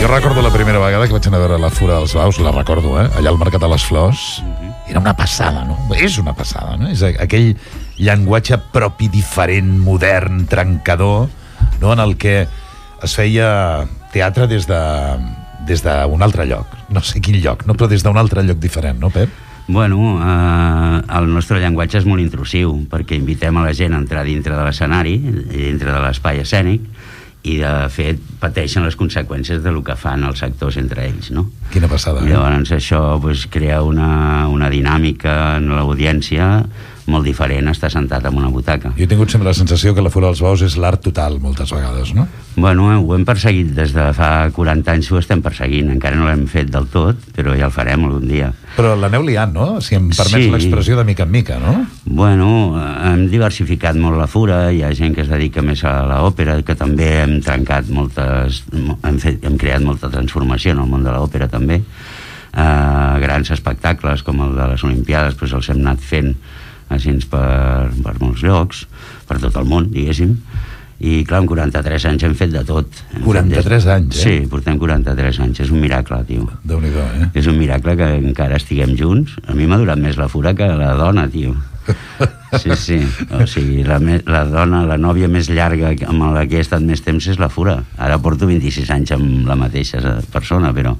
Jo recordo la primera vegada que vaig anar a veure la Fura dels Baus, la recordo, allà al Mercat de les Flors. Era una passada, no? És una passada, no? És aquell llenguatge propi, diferent, modern, trencador, no? En el que es feia teatre des d'un altre lloc. No sé quin lloc, no? Però des d'un altre lloc diferent, no, Pep? Bueno, el nostre llenguatge és molt intrusiu, perquè invitem a la gent a entrar dintre de l'escenari, dintre de l'espai escènic, i de fet pateixen les conseqüències del que fan els actors entre ells, no? Quina passada, I llavors això crea una dinàmica en l'audiència molt diferent, estar sentat en una butaca. Jo he tingut sempre la sensació que la Fura dels Baus és l'art total, moltes vegades, no? Bueno, ho hem perseguit des de fa 40 anys, ho estem perseguint, encara no l'hem fet del tot, però ja el farem algun dia. Però l'aneu liant, no? Si em permets l'expressió de mica en mica, no? Bueno, hem diversificat molt la Fura, hi ha gent que es dedica més a l'òpera, que també hem trencat hem creat molta transformació en el món de l'òpera també. Grans espectacles com el de les Olimpiades, doncs els hem anat fent així per molts llocs, per tot el món, diguéssim. I clar, en 43 anys hem fet de tot. 43 anys, Sí, portem 43 anys, és un miracle, tio. Déu-n'hi-do, És un miracle que encara estiguem junts. A mi m'ha durat més la Fura que la dona, tio. Sí. O sigui, la dona, la nòvia més llarga amb la que he estat més temps és la Fura. Ara porto 26 anys amb la mateixa persona, però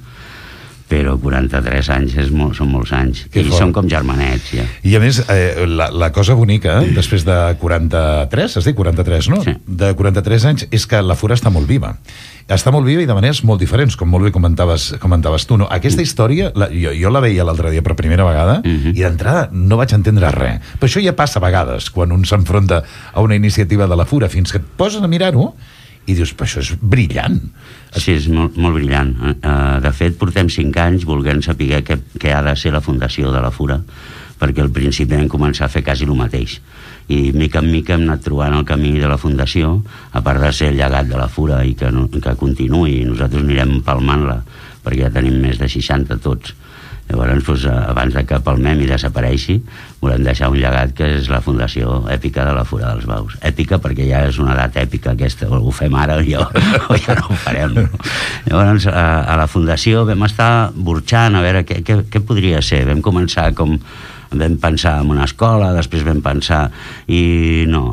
43 anys són molts anys. I són com germanets, ja. I a més, la cosa bonica, després de 43, has dit 43, no? Sí. De 43 anys, és que la Fura està molt viva. Està molt viva i de maneres molt diferents, com molt bé comentaves tu, no? Aquesta història, jo la veia l'altre dia per primera vegada, i d'entrada no vaig entendre res. Però això ja passa a vegades, quan un s'enfronta a una iniciativa de la Fura, fins que et poses a mirar-ho, i dius, però això és brillant. Sí, és molt, molt brillant. De fet, portem 5 anys volent saber què ha de ser la fundació de la Fura, perquè al principi vam començar a fer quasi el mateix. I mica en mica hem anat trobant el camí de la fundació, a part de ser el llegat de la Fura i que continuï, i nosaltres anirem palmant-la, perquè ja tenim més de 60 tots. Llavors, abans de que palmem i desapareixi, volem deixar un llegat que és la fundació èpica de la Fura dels Baus. Èpica perquè ja és una edat èpica aquesta, o ho fem ara o ja no ho farem. Llavors, a la fundació vam estar burxant a veure què podria ser. Vam començar vam pensar en una escola, després vam pensar i no,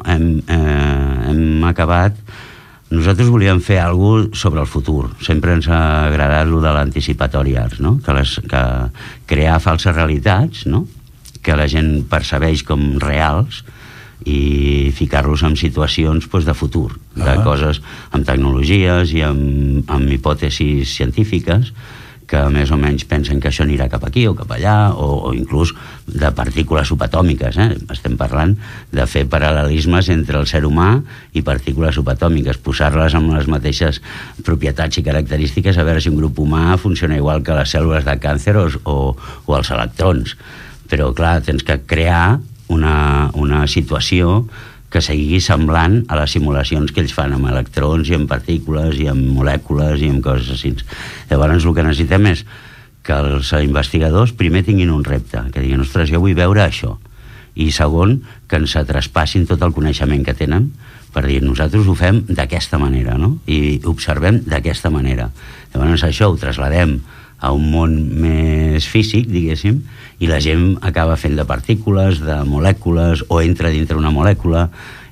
hem acabat. Nosaltres volíem fer alguna cosa sobre el futur. Sempre ens ha agradat allò de l'anticipatori arts, no? Que crear falses realitats, no? Que la gent percebeix com reals i ficar-los en situacions de futur, de coses amb tecnologies i amb hipòtesis científiques que més o menys pensen que això anirà cap aquí o cap allà, o inclús de partícules subatòmiques. Estem parlant de fer paral·lelismes entre el ser humà i partícules subatòmiques, posar-les amb les mateixes propietats i característiques, a veure si un grup humà funciona igual que les cèl·lules de càncer o els electrons. Però, clar, tens que crear una situació que sigui semblant a les simulacions que ells fan amb electrons i amb partícules i amb molècules i amb coses així. Llavors el que necessitem és que els investigadors primer tinguin un repte, que diguin, ostres, jo vull veure això, i segon, que ens traspassin tot el coneixement que tenen per dir, nosaltres ho fem d'aquesta manera, no? I observem d'aquesta manera. Llavors això ho traslladem a un món més físic, diguéssim, i la gent acaba fent de partícules, de molècules, o entra dintre una molècula,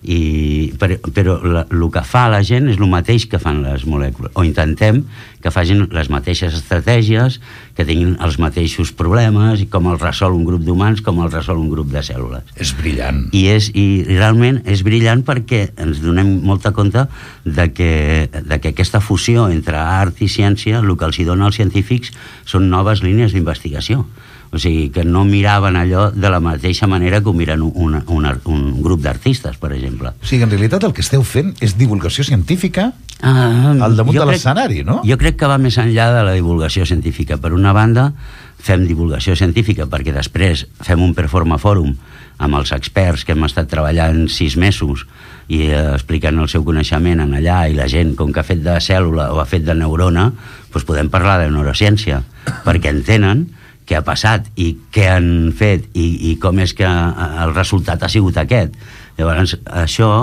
però el que fa la gent és el mateix que fan les molècules, o intentem que facin les mateixes estratègies, que tinguin els mateixos problemes, i com els resol un grup d'humans, com els resol un grup de cèl·lules. És brillant. I realment és brillant perquè ens donem molta compte de que aquesta fusió entre art i ciència, el que els hi dona als científics són noves línies d'investigació. O sigui, que no miraven allò de la mateixa manera que ho miren un grup d'artistes, per exemple. O sigui, en realitat el que esteu fent és divulgació científica al damunt de l'escenari, no? Jo crec que va més enllà de la divulgació científica. Per una banda, fem divulgació científica perquè després fem un performafòrum amb els experts que hem estat treballant 6 mesos i explicant el seu coneixement en allà, i la gent, com que ha fet de cèl·lula o ha fet de neurona, doncs podem parlar de neurociència, perquè entenen què ha passat i què han fet i com és que el resultat ha sigut aquest. Llavors, això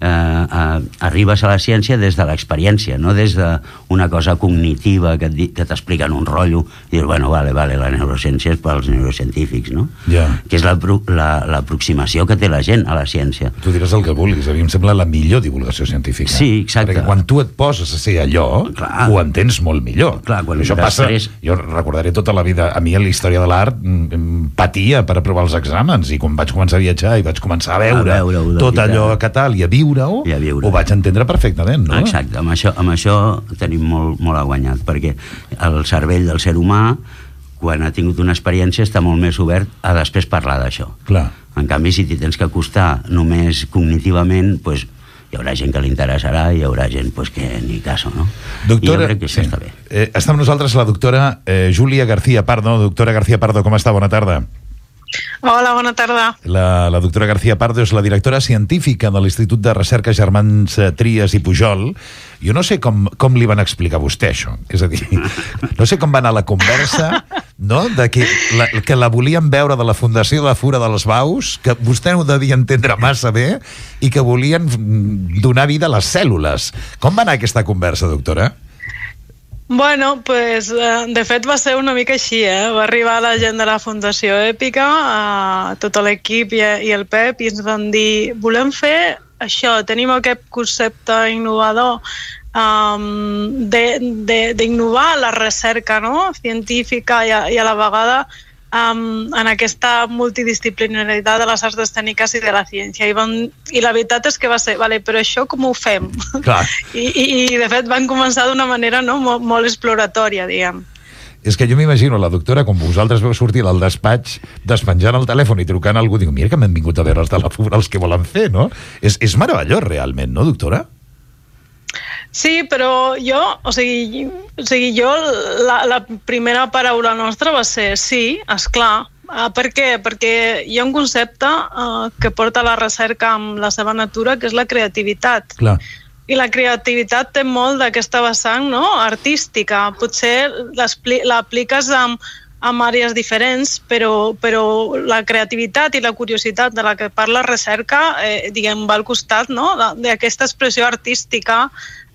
arribes a la ciència des de l'experiència, no des d'una cosa cognitiva que t'expliquen un rotllo i dius, bueno, vale, la neurociència és pels neurocientífics, no? Que és l'aproximació que té la gent a la ciència. Tu diràs el que vulguis, a mi em sembla la millor divulgació científica. Sí, exacte. Perquè quan tu et poses a ser allò, ho entens molt millor. Clar, quan això passa, jo recordaré tota la vida, a mi la història de l'art patia per aprovar els exàmens, i quan vaig començar a viatjar i vaig començar a veure tot allò que tal, i a viure-ho, ho vaig entendre perfectament, no? Exacte, amb això tenim molt guanyat, perquè el cervell del ser humà, quan ha tingut una experiència, està molt més obert a després parlar d'això. Clar. En canvi, si t'hi tens que acostar només cognitivament, doncs hi haurà gent que li interessarà i hi haurà gent que ni caso, no? Doctora, I jo crec que això està bé. Està amb nosaltres la doctora Júlia García Pardo. Doctora García Pardo, com està? Bona tarda. Hola, bona tarda. La doctora García Pardo és la directora científica de l'Institut de Recerca Germans Trias i Pujol. Jo no sé com li van explicar a vostè això. És a dir, no sé com va anar la conversa, no?, de que la volien veure de la Fundació de la Fura dels Baus, que vostè no ho devia entendre massa bé, i que volien donar vida a les cèl·lules. Com va anar aquesta conversa, doctora? Bueno, pues, de fet va ser una mica així, Va arribar la gent de la Fundació Èpica, tot l'equip i el Pep, i ens van dir, volem fer això, tenim aquest concepte innovador d'innovar la recerca, no?, científica i a la vegada en aquesta multidisciplinaritat de les arts escèniques i de la ciència. I la veritat és que va ser, vale, però això com ho fem? Clar. I de fet van començar d'una manera, no?, molt exploratòria, diguem. És que jo m'imagino la doctora, com vosaltres veu sortir del despatx, despenjant el telèfon i trucant a algú, diu, mira que m'han vingut a veure els de la Fura, els que volen fer, no? És meravellós realment, no, doctora? Sí, però la primera paraula nostra va ser sí, esclar. Per què? Perquè hi ha un concepte que porta la recerca amb la seva natura, que és la creativitat. Clar. I la creativitat té molt d'aquesta vessant, no?, artística. Potser l'apliques amb àrees diferents, però la creativitat i la curiositat de la que parla recerca, diguem, va al costat, no?, d'aquesta expressió artística.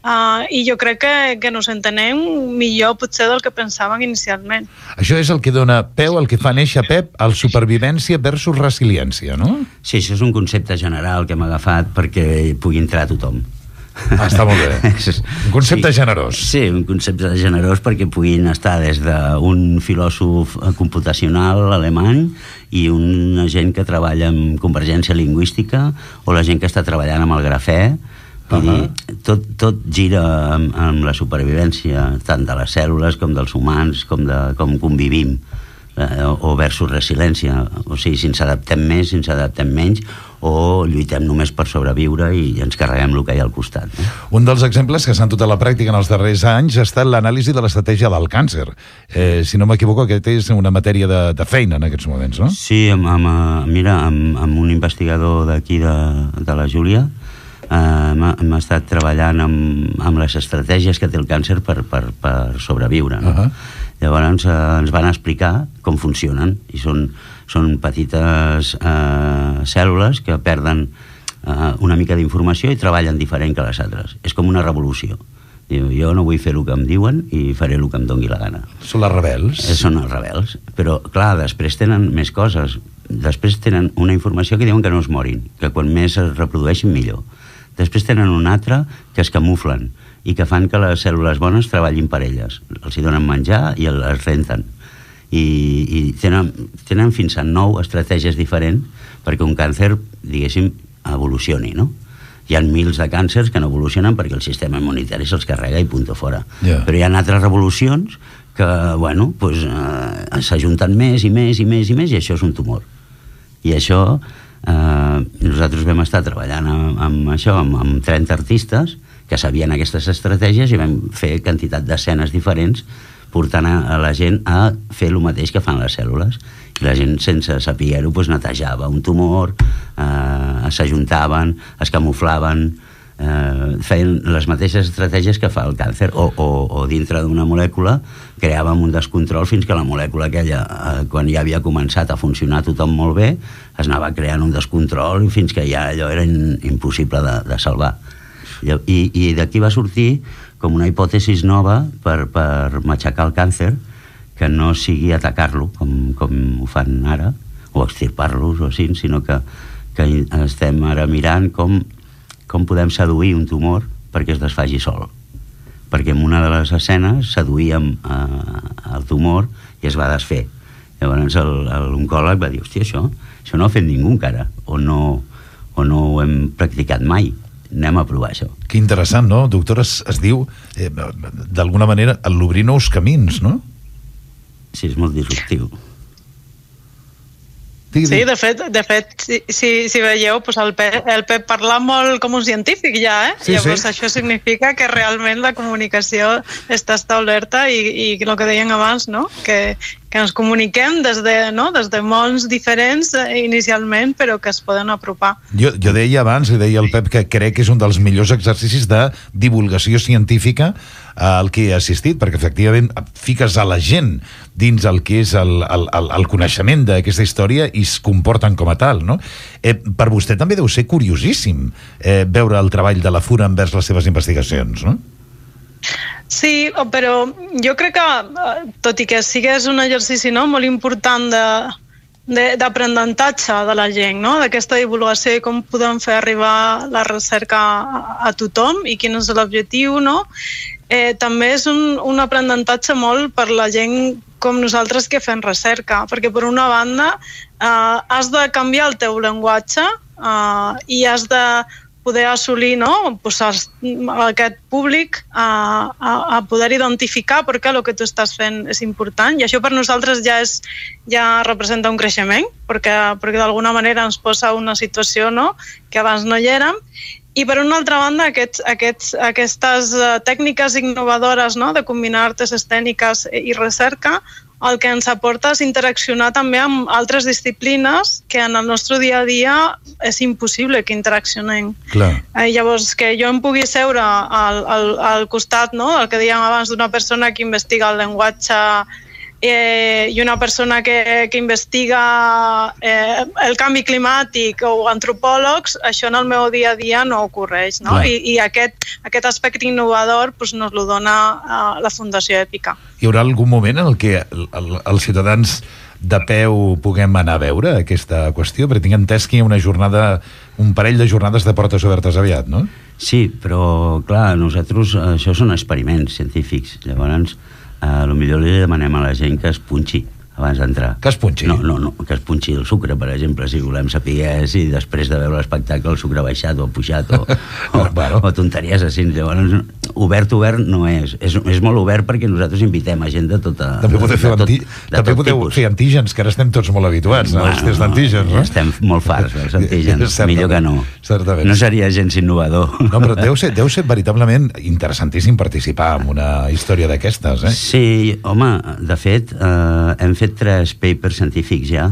I jo crec que nos entenem millor potser del que pensàvem inicialment. Això és el que dona peu al que fa néixer, Pep, el supervivència versus resiliència, no? Sí, això és un concepte general que hem agafat perquè pugui entrar tothom. Està molt bé. Un concepte generós. Sí, un concepte generós perquè puguin estar des d'un filòsof computacional alemany i una gent que treballa en convergència lingüística o la gent que està treballant amb el grafè. Vull dir, tot gira amb la supervivència tant de les cèl·lules com dels humans, com convivim, o versus resiliència, o sigui, si ens adaptem més, si ens adaptem menys, o lluitem només per sobreviure i ens carreguem el que hi ha al costat. Un dels exemples que s'han dut a la pràctica en els darrers anys ha estat l'anàlisi de l'estratègia del càncer. Si no m'equivoco, aquest és una matèria de feina en aquests moments, no? Sí, mira, amb un investigador d'aquí de la Júlia, hem estat treballant amb les estratègies que té el càncer per sobreviure, no? Llavors ens van explicar com funcionen i són petites cèl·lules que perden una mica d'informació i treballen diferent que les altres. És com una revolució. Diu, jo no vull fer el que em diuen i faré el que em doni la gana. Són les rebels. Són els rebels, però clar, després tenen més coses. Després tenen una informació que diuen que no es morin, que quan més es reprodueixin millor. Després tenen una altra que es camuflen i que fan que les cèl·lules bones treballin per elles. Els hi donen menjar i les renten. I tenen fins a 9 estratègies diferents perquè un càncer, diguéssim, evolucioni, no? Hi ha mils de càncers que no evolucionen perquè el sistema immunitari se'ls carrega i punto fora. Però hi ha altres revolucions que, bueno, pues, s'ajunten més i més i més i més i això és un tumor. I això... nosaltres vam estar treballant amb això, amb 30 artistes que sabien aquestes estratègies i vam fer quantitat d'escenes diferents portant a la gent a fer el mateix que fan les cèl·lules i la gent sense saber-ho netejava un tumor, s'ajuntaven, es camuflaven, feien les mateixes estratègies que fa el càncer, o dintre d'una molècula creàvem un descontrol fins que la molècula aquella, quan ja havia començat a funcionar tothom molt bé, es anava creant un descontrol fins que ja allò era impossible de salvar. I d'aquí va sortir com una hipòtesi nova per matxacar el càncer, que no sigui atacar-lo com ho fan ara, o extirpar-los o així, sinó que estem ara mirant com podem seduir un tumor perquè es desfaci sol. Perquè en una de les escenes seduïem el tumor i es va desfer. Llavors l'oncòleg va dir, hòstia, això no ho ha fet ningú encara, o no ho hem practicat mai. Anem a provar això. Que interessant, no? Doctor, es diu, d'alguna manera, l'obrir nous camins, no? Sí, és molt disruptiu. Sí, de fet, si veieu, doncs el Pep parla molt com un científic ja, Sí, llavors sí. això significa que realment la comunicació està establerta i el que deien abans, no? Que ens comuniquem des de mons diferents inicialment, però que es poden apropar. Jo deia abans, i deia el Pep, que crec que és un dels millors exercicis de divulgació científica al que he assistit, perquè efectivament fiques a la gent dins el que és el coneixement d'aquesta història i es comporten com a tal, no? Per vostè també deu ser curiosíssim veure el treball de la Fura envers les seves investigacions, no? Sí, però jo crec que, tot i que sigués un exercici molt important d'aprenentatge de la gent, no? D'aquesta divulgació i com podem fer arribar la recerca a tothom i quin és l'objectiu, no? També és un aprenentatge molt per la gent com nosaltres que fem recerca, perquè per una banda has de canviar el teu llenguatge i has de poder assolir, no? Aquest públic a poder identificar per què el que tu estàs fent és important, i això per nosaltres ja representa un creixement, perquè d'alguna manera ens posa una situació, no? Que abans no hi érem. I per una altra banda, aquestes tècniques innovadores, no? De combinar arts escèniques i recerca, el que ens aporta és interaccionar també amb altres disciplines que en el nostre dia a dia és impossible que interaccionem. Clar. Llavors, que jo em pugui seure al costat, no? El que dèiem abans, d'una persona que investiga el llenguatge i una persona que investiga el canvi climàtic o antropòlegs, això en el meu dia a dia no ocorreix, no? I aquest aspecte innovador nos lo dona la Fundació Èpica. Hi haurà algun moment en el que els ciutadans de peu puguem anar a veure aquesta qüestió? Perquè tinc entès que hi ha un parell de jornades de portes obertes aviat, no? Sí, però clar, nosaltres això són experiments científics, llavors potser li demanem a la gent que es punxi abans d'entrar. Que es punxi? No, que es punxi el sucre, per exemple, si volem saber si després de veure l'espectacle el sucre ha baixat o ha pujat o tonteries així. Llavors, obert no és. És molt obert perquè nosaltres invitem a gent de tota... També podeu fer antígens, que ara estem tots molt habituats als tests d'antígens, no? Estem molt farts dels antígens, millor que no. Certament. No seria gens innovador. No, però deu ser veritablement interessantíssim participar en una història d'aquestes, eh? Sí, home, de fet, hem fet 3 papers científics ja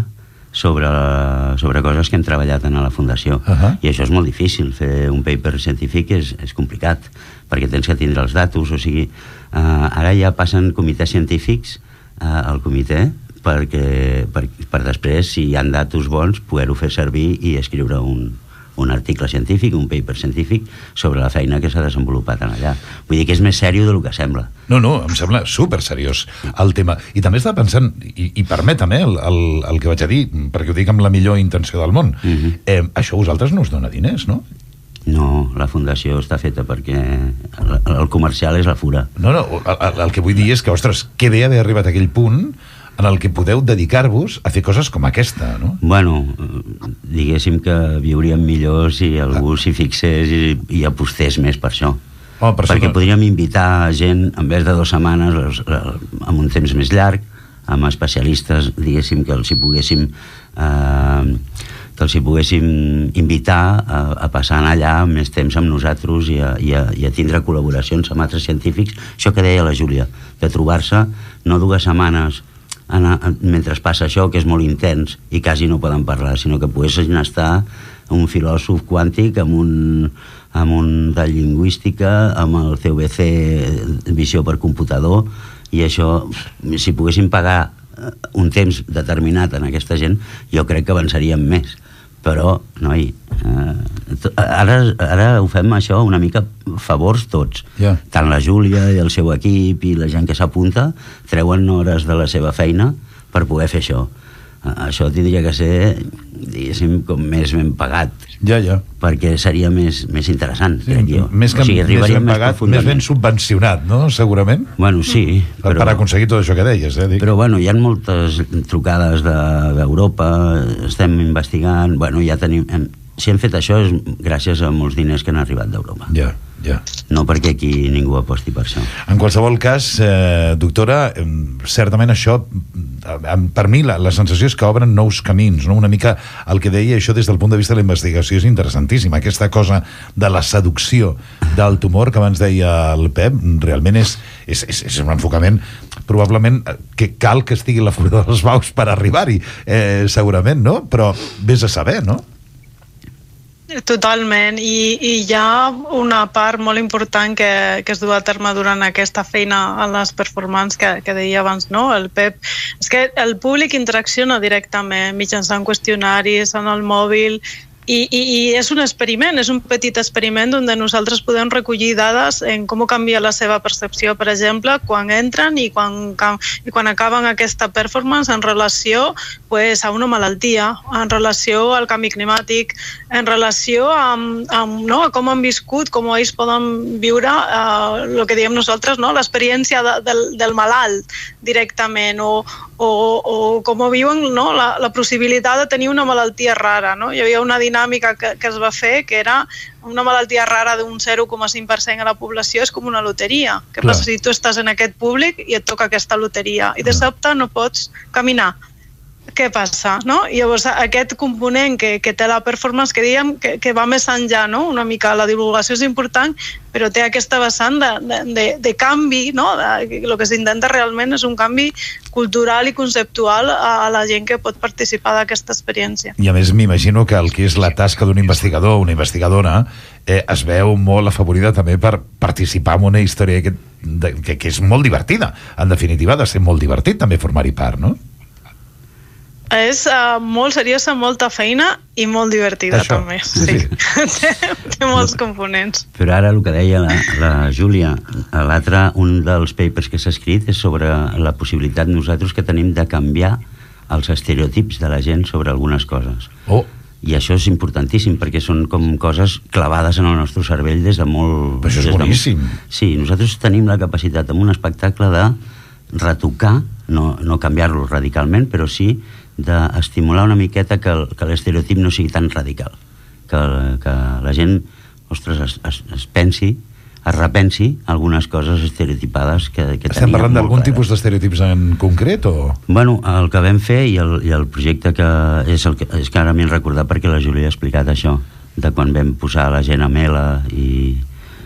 sobre coses que hem treballat a la Fundació. I això és molt difícil. Fer un paper científic és complicat, perquè tens que tindre els datos. O sigui, ara ja passen comitès científics al comitè per després, si hi ha datos bons, poder-ho fer servir i escriure un article científic, un paper científic sobre la feina que s'ha desenvolupat allà. Vull dir que és més sèrio del que sembla. No, em sembla super seriós el tema. I també estava pensant, i permetem el que vaig a dir, perquè ho dic amb la millor intenció del món, això a vosaltres no us dona diners, no? No, la Fundació està feta perquè el comercial és la Fura. No, el que vull dir és que, ostres, que bé haver arribat a aquell punt en el que podeu dedicar-vos a fer coses com aquesta, no? Bueno, diguéssim que viuríem millor si algú s'hi fixés i apostés més per això. Perquè podríem invitar gent, en vez de 2 setmanes, amb un temps més llarg, amb especialistes, diguéssim, que els hi poguéssim invitar a passar allà més temps amb nosaltres i a tindre col·laboracions amb altres científics. Això que deia la Júlia, de trobar-se no 2 setmanes mentre passa això, que és molt intens i quasi no poden parlar, sinó que poguessin estar un filòsof quàntic amb amb un de lingüística, amb el CVC visió per computador, i això, si poguéssim pagar un temps determinat en aquesta gent, jo crec que avançaríem més. Però, noi, ara ho fem això una mica favors tots. Tant la Júlia i el seu equip i la gent que s'apunta treuen hores de la seva feina per poder fer això. Això tindria que ser, diguéssim, com més ben pagat. Perquè seria més interessant, crec jo. Més ben pagat, més ben subvencionat, no? Segurament. Bueno, sí. Per aconseguir tot això que deies, Però, bueno, hi ha moltes trucades d'Europa, estem investigant, bueno, ja tenim... Si hem fet això és gràcies a molts diners que han arribat d'Europa. No perquè aquí ningú aposti per això. En qualsevol cas, doctora, certament això, per mi la sensació és que obren nous camins, no? Una mica el que deia, això des del punt de vista de la investigació és interessantíssim. Aquesta cosa de la seducció del tumor que abans deia el Pep, realment és un enfocament probablement que cal que estigui la Fura dels Baus per arribar-hi, segurament, no? Però vés a saber, no? Totalment, i hi ha una part molt important que es du a terme durant aquesta feina a les performances que deia abans, no? El Pep, és que el públic interacciona directament mitjançant qüestionaris en el mòbil, i és un experiment, és un petit experiment on nosaltres podem recollir dades en com canvia la seva percepció, per exemple, quan entren i quan acaben aquesta performance en relació a una malaltia, en relació al canvi climàtic, en relació amb com han viscut, com ells poden viure el que diem nosaltres, l'experiència del malalt directament, o com viuen la possibilitat de tenir una malaltia rara. Hi havia una dinàmica que es va fer, que era una malaltia rara d'un 0,5% a la població, és com una loteria. Què passa si tu estàs en aquest públic i et toca aquesta loteria i de sobte no pots caminar? Què passa? Llavors, aquest component que té la performance, que dèiem que va més enllà, una mica la divulgació és important, però té aquesta vessant de canvi, el que s'intenta realment és un canvi cultural i conceptual a la gent que pot participar d'aquesta experiència. I a més m'imagino que el que és la tasca d'un investigador o una investigadora es veu molt afavorida també per participar en una història que és molt divertida. En definitiva, ha de ser molt divertit també formar-hi part, no? És molt seriosa, molta feina i molt divertida, també. Sí. Té molts components. Però ara el que deia la Júlia, l'altre, un dels papers que s'ha escrit és sobre la possibilitat nosaltres que tenim de canviar els estereotips de la gent sobre algunes coses. I això és importantíssim perquè són com coses clavades en el nostre cervell des de molt... Però això és boníssim. Sí, nosaltres tenim la capacitat en un espectacle de retocar, no canviar-lo radicalment, però sí d'estimular una miqueta que l'estereotip no sigui tan radical, que la gent, ostres, es pensi, es repensi algunes coses estereotipades que teníem. Estem parlant d'algun tipus d'estereotips en concret, o...? Bueno, el que vam fer i el projecte que és que ara m'he recordat perquè la Júlia ha explicat això, de quan vam posar la gent a Mela i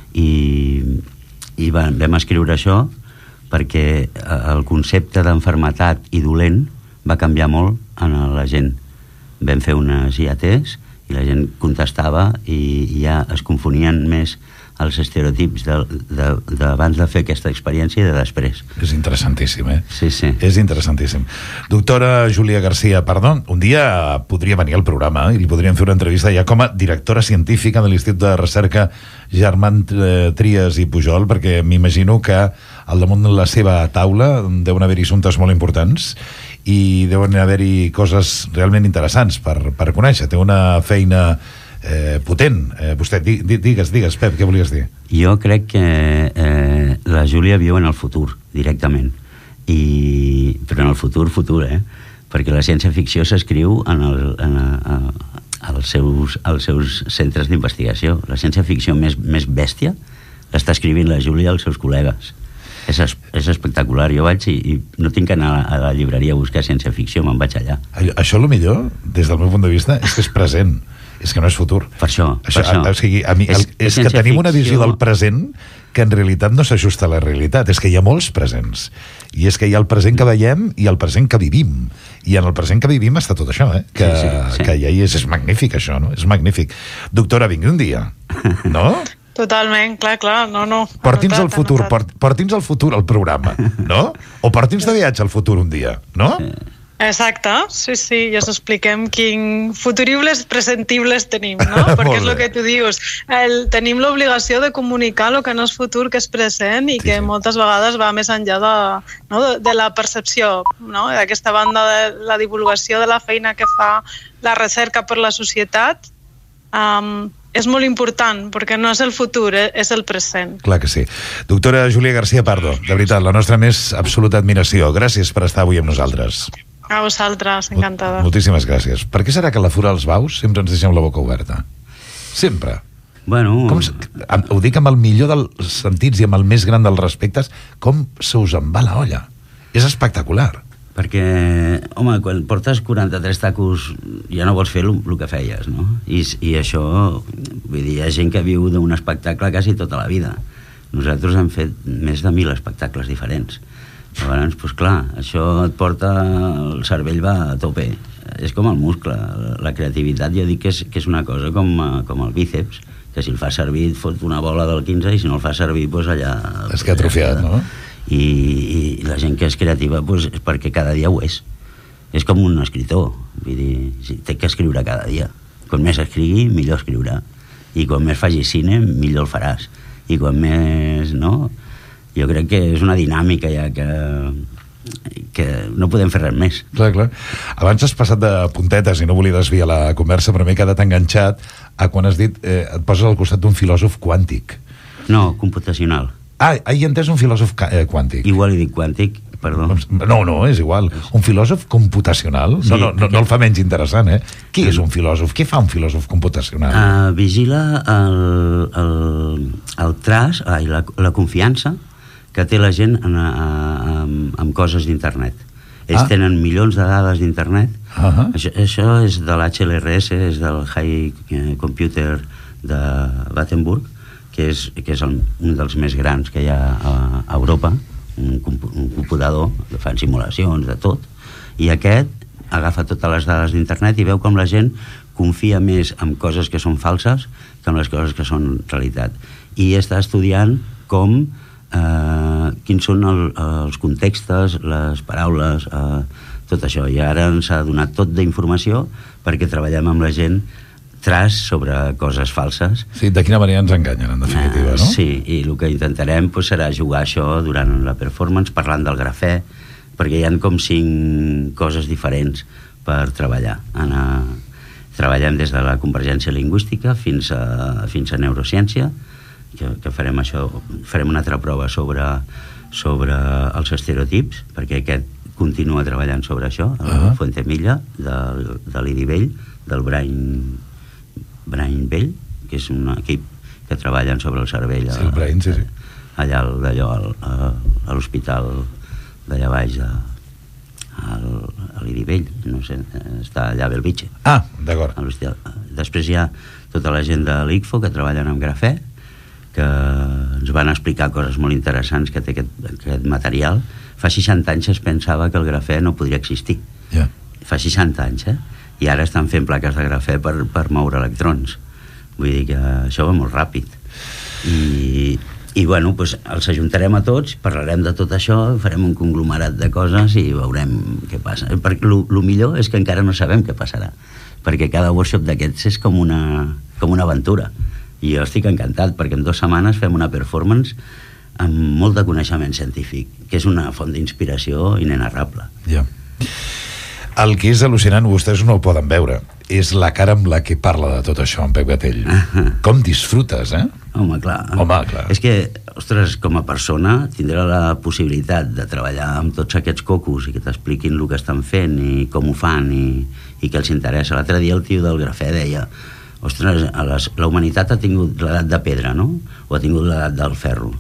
vam escriure això perquè el concepte d'enfermetat i dolent va canviar molt en la gent. Vam fer unes IATs i la gent contestava i ja es confonien més els estereotips d'abans de fer aquesta experiència i de després. És interessantíssim, Sí. És interessantíssim. Doctora Júlia García, perdó, un dia podria venir al programa i li podríem fer una entrevista ja com a directora científica de l'Institut de Recerca Germán Trias i Pujol, perquè m'imagino que al damunt de la seva taula deuen haver-hi assumptes molt importants i deuen haver-hi coses realment interessants per conèixer. Té una feina potent. Vostè, digues, Pep, què volies dir? Jo crec que la Júlia viu en el futur, directament. Però en el futur, perquè la ciència-ficció s'escriu als seus centres d'investigació. La ciència-ficció més bèstia l'està escrivint la Júlia als seus col·legues. És espectacular. Jo vaig i no tinc que anar a la llibreria a buscar ciència-ficció, me'n vaig allà. Això, el millor, des del meu punt de vista, és que és present, és que no és futur. Per això. O sigui, és que tenim una visió del present que en realitat no s'ajusta a la realitat. És que hi ha molts presents. I és que hi ha el present que veiem i el present que vivim. I en el present que vivim està tot això, que ja hi és magnífic, això, no? És magnífic. Doctora, vingui un dia, no? Totalment, clar, no. Porti'ns al futur, porti'ns al futur al programa, no? O porti'ns de viatge al futur un dia, no? Exacte, sí, i us expliquem quin futuribles presentibles tenim, no? Perquè és el que tu dius, tenim l'obligació de comunicar el que no és futur, que és present, i que moltes vegades va més enllà de la percepció, no? D'aquesta banda de la divulgació de la feina que fa la recerca per la societat, és molt important, perquè no és el futur, és el present. Clar que sí. Doctora Júlia García Pardo, de veritat, la nostra més absoluta admiració. Gràcies per estar avui amb nosaltres. A vosaltres, encantada. Moltíssimes gràcies. Per què serà que a la Fura dels Baus sempre ens deixem la boca oberta? Sempre. Bueno... Ho dic amb el millor dels sentits i amb el més gran dels respectes, com se us en va la olla. És espectacular. Perquè, home, quan portes 43 tacos ja no vols fer el que feies, no? I això, vull dir, hi ha gent que viu d'un espectacle quasi tota la vida. Nosaltres hem fet més de 1.000 espectacles diferents. Llavors, doncs clar, això et porta... El cervell va a tope. És com el muscle. La creativitat, jo dic que és una cosa com el bíceps, que si el fa servir et fot una bola del 15 i si no el fa servir, doncs allà... És que ha atrofiat, no? I la gent que és creativa, doncs, és perquè cada dia ho és. És com un escriptor. Vull dir, té que escriure cada dia. Quan més escrigui, millor escriurà. I quan més faci cine, millor el faràs. I quan més... no? Jo crec que és una dinàmica ja que no podem fer res més. Clar. Abans has passat de puntetes i no volia desviar la conversa, però m'he quedat enganxat a quan has dit et poses al costat d'un filòsof quàntic. No, computacional. He entès un filòsof quàntic. Igual he dit quàntic, perdó. No, és igual. Un filòsof computacional? Sí, no el fa menys interessant, Qui és un filòsof? Què fa un filòsof computacional? Vigila el traç, la confiança que té la gent amb coses d'internet. Ells tenen milions de dades d'internet. Això és de l'HLRS, és del High Computer de Battenburg, que és un dels més grans que hi ha a Europa, un computador que fan simulacions de tot, i aquest agafa totes les dades d'internet i veu com la gent confia més en coses que són falses que en les coses que són realitat. I està estudiant com quins són els contextes, les paraules, tot això. I ara ens ha donat tot d'informació perquè treballem amb la gent traç sobre coses falses. Sí, de quina manera ens enganyen, en definitiva, no? Sí, i el que intentarem serà jugar això durant la performance, parlant del grafè, perquè hi ha com 5 coses diferents per treballar. Treballem des de la convergència lingüística fins a neurociència, que farem això, farem una altra prova sobre els estereotips, perquè aquest continua treballant sobre això, el Fuentemilla, de l'Idivell, del Brain Bell, que és un equip que treballen sobre el cervell. Sí, el Brain, sí. Allà a l'hospital d'allà baix a l'Idivell, no sé, està allà a Belvitge. D'acord. Després hi ha tota la gent de l'ICFO que treballen amb grafè, que ens van explicar coses molt interessants que té aquest material. Fa 60 anys es pensava que el grafè no podria existir. Fa 60 anys, I ara estan fent plaques de grafè per moure electrons. Vull dir que això va molt ràpid. I bueno, doncs els ajuntarem a tots, parlarem de tot això, farem un conglomerat de coses i veurem què passa. Perquè el millor és que encara no sabem què passarà, perquè cada workshop d'aquests és com una aventura. I jo estic encantat, perquè en 2 setmanes fem una performance amb molt de coneixement científic, que és una font d'inspiració inenarrable. El que és al·lucinant, vostès no ho poden veure, és la cara amb la que parla de tot això, en Pep Gatell. Com disfrutes, Home, clar. És que, ostres, com a persona, tindrà la possibilitat de treballar amb tots aquests cocos i que t'expliquin el que estan fent i com ho fan i què els interessa. L'altre dia el tio del grafè deia: ostres, la humanitat ha tingut l'edat de pedra, no? O ha tingut l'edat del ferro.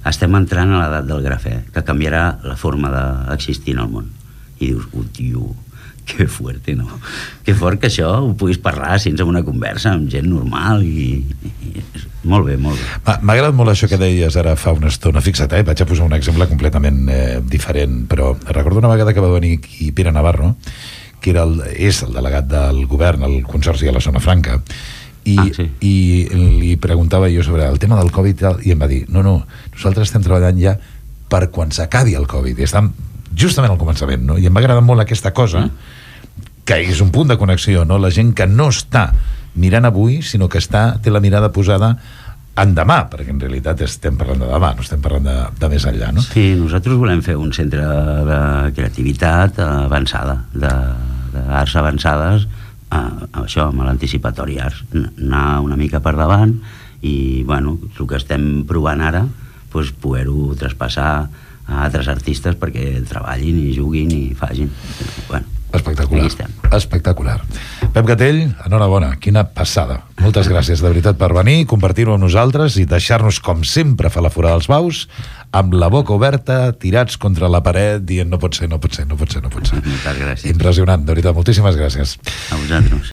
estem entrant a l'edat del grafè, que canviarà la forma d'existir en el món. I dius, tio, que fuerte, no? Que fort que això ho puguis parlar sense una conversa amb gent normal i molt bé, molt bé. M'ha agradat molt això que deies ara fa una estona. Fixa't, vaig a posar un exemple completament diferent, però recordo una vegada que va venir aquí Pere Navarro, que és el delegat del govern al Consorci de la Zona Franca, i li preguntava jo sobre el tema del Covid i em va dir, no, nosaltres estem treballant ja per quan s'acabi el Covid, i estem justament al començament, no? I em va agradar molt aquesta cosa, que és un punt de connexió, no? La gent que no està mirant avui, sinó que té la mirada posada en demà, perquè en realitat estem parlant de demà, no estem parlant de més enllà, no? Sí, nosaltres volem fer un centre de creativitat avançada, d'arts avançades, això, amb l'anticipatori arts, anar una mica per davant i, bueno, el que estem provant ara, doncs poder-ho traspassar a altres artistes perquè treballin i juguin i facin. Bueno, espectacular, espectacular. Pep Gatell, enhorabona, quina passada. Moltes gràcies, de veritat, per venir, compartir-ho amb nosaltres i deixar-nos, com sempre, fa la Fura dels Baus, amb la boca oberta, tirats contra la paret, dient no pot ser. Moltes gràcies. Impressionant, de veritat, moltíssimes gràcies. A vosaltres.